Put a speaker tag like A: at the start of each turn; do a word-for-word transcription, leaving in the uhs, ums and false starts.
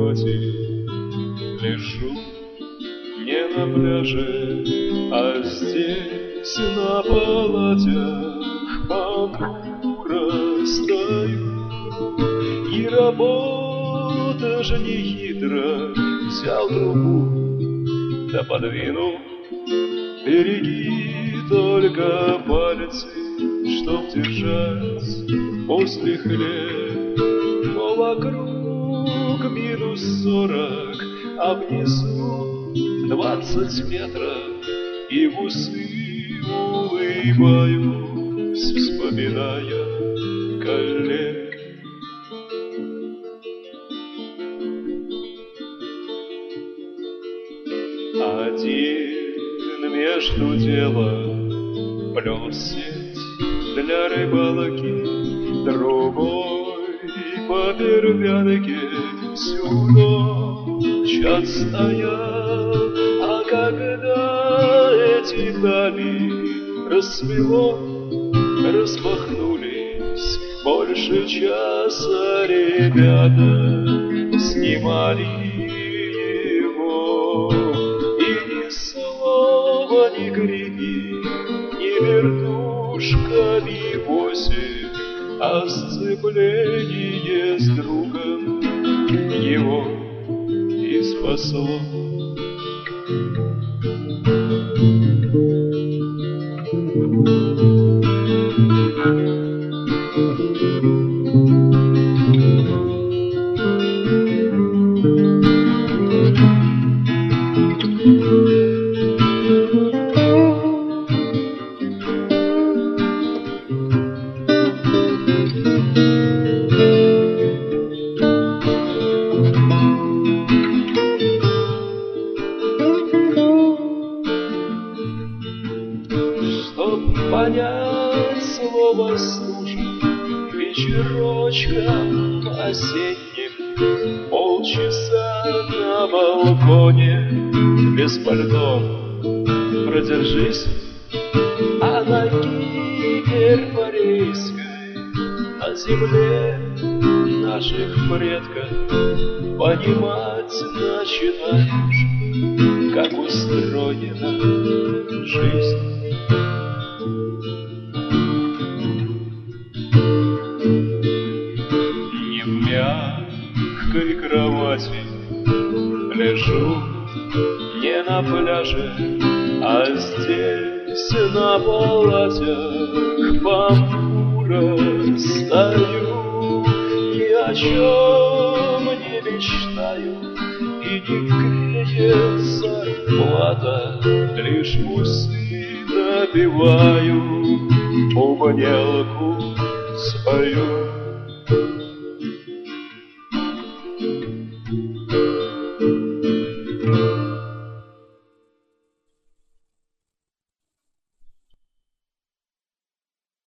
A: кровати лежу, не на пляже, а здесь на палатях понуро стою. И работа же не хитро, взял трубу да подвинул. Береги только пальцы, чтоб держать после хлеб. Но вокруг минус сорок, а внизу двадцать метров. И в усы улыбаюсь, вспоминая коллег. Один между делом плел сеть для рыбалки, другой по бервянке всю ночь отстоял. А когда эти дали рассвело, распахнулись больше часа, ребята снимали его. Ни крики, ни вертушками восемь, а сцепление с другом его и спасло. Понять слово «служа» вечерочком осенним, полчаса на балконе без пальто продержись, а на Кипр-Корейской, на земле наших предков понимать начинаешь, как устроена жизнь. В мягкой кровати лежу, не на пляже, а здесь на палатях понуро стою. Ни о чем не мечтаю, и не греет зарплата, лишь усы добиваю, бубнелку свою.